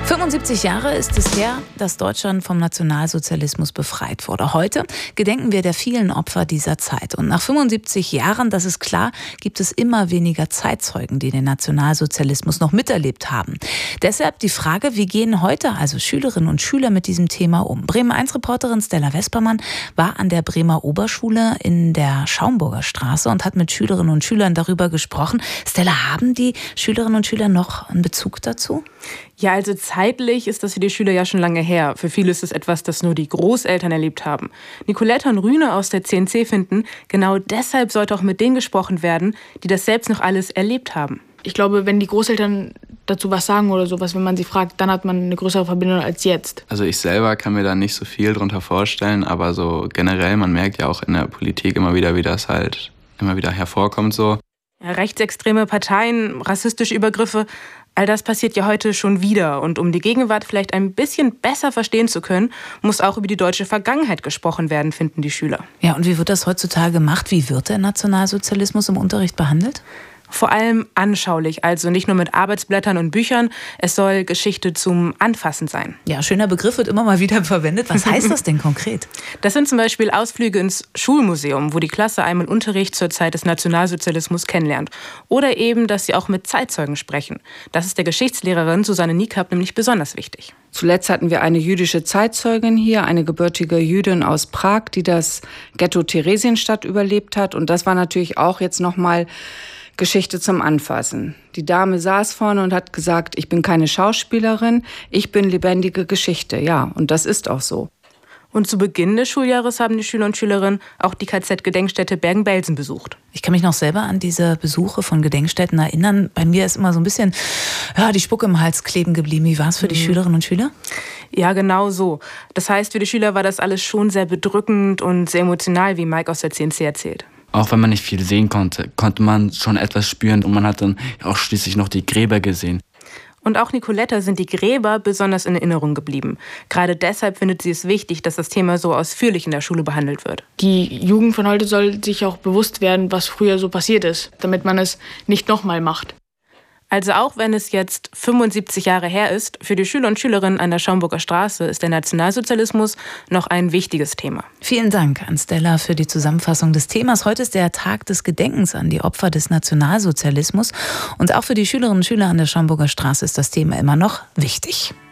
75 Jahre ist es her, dass Deutschland vom Nationalsozialismus befreit wurde. Heute gedenken wir der vielen Opfer dieser Zeit. Und nach 75 Jahren, das ist klar, gibt es immer weniger Zeitzeugen, die den Nationalsozialismus noch miterlebt haben. Deshalb die Frage, wie gehen heute also Schülerinnen und Schüler mit diesem Thema um? Bremen-1-Reporterin Stella Vespermann war an der Bremer Oberschule in der Schaumburger Straße und hat mit Schülerinnen und Schülern darüber gesprochen. Stella, haben die Schülerinnen und Schüler noch einen Bezug dazu? Ja, also zeitlich ist das für die Schüler ja schon lange her. Für viele ist es etwas, das nur die Großeltern erlebt haben. Nicoletta und Rüne aus der CNC finden, genau deshalb sollte auch mit denen gesprochen werden, die das selbst noch alles erlebt haben. Ich glaube, wenn die Großeltern dazu was sagen oder sowas, wenn man sie fragt, dann hat man eine größere Verbindung als jetzt. Also ich selber kann mir da nicht so viel drunter vorstellen, aber so generell, man merkt ja auch in der Politik immer wieder, wie das halt immer wieder hervorkommt so. Ja, rechtsextreme Parteien, rassistische Übergriffe, all das passiert ja heute schon wieder. Und um die Gegenwart vielleicht ein bisschen besser verstehen zu können, muss auch über die deutsche Vergangenheit gesprochen werden, finden die Schüler. Ja, und wie wird das heutzutage gemacht? Wie wird der Nationalsozialismus im Unterricht behandelt? Vor allem anschaulich, also nicht nur mit Arbeitsblättern und Büchern. Es soll Geschichte zum Anfassen sein. Ja, schöner Begriff, wird immer mal wieder verwendet. Was heißt das denn konkret? Das sind zum Beispiel Ausflüge ins Schulmuseum, wo die Klasse einmal Unterricht zur Zeit des Nationalsozialismus kennenlernt. Oder eben, dass sie auch mit Zeitzeugen sprechen. Das ist der Geschichtslehrerin Susanne Niekap nämlich besonders wichtig. Zuletzt hatten wir eine jüdische Zeitzeugin hier, eine gebürtige Jüdin aus Prag, die das Ghetto Theresienstadt überlebt hat. Und das war natürlich auch jetzt nochmal Geschichte zum Anfassen. Die Dame saß vorne und hat gesagt, ich bin keine Schauspielerin, ich bin lebendige Geschichte. Ja, und das ist auch so. Und zu Beginn des Schuljahres haben die Schüler und Schülerinnen auch die KZ-Gedenkstätte Bergen-Belsen besucht. Ich kann mich noch selber an diese Besuche von Gedenkstätten erinnern. Bei mir ist immer so ein bisschen die Spucke im Hals kleben geblieben. Wie war es für die Schülerinnen und Schüler? Ja, genau so. Das heißt, für die Schüler war das alles schon sehr bedrückend und sehr emotional, wie Mike aus der CNC erzählt. Auch wenn man nicht viel sehen konnte, konnte man schon etwas spüren und man hat dann auch schließlich noch die Gräber gesehen. Und auch Nicoletta sind die Gräber besonders in Erinnerung geblieben. Gerade deshalb findet sie es wichtig, dass das Thema so ausführlich in der Schule behandelt wird. Die Jugend von heute soll sich auch bewusst werden, was früher so passiert ist, damit man es nicht nochmal macht. Also auch wenn es jetzt 75 Jahre her ist, für die Schüler und Schülerinnen an der Schaumburger Straße ist der Nationalsozialismus noch ein wichtiges Thema. Vielen Dank an Stella für die Zusammenfassung des Themas. Heute ist der Tag des Gedenkens an die Opfer des Nationalsozialismus. Und auch für die Schülerinnen und Schüler an der Schaumburger Straße ist das Thema immer noch wichtig.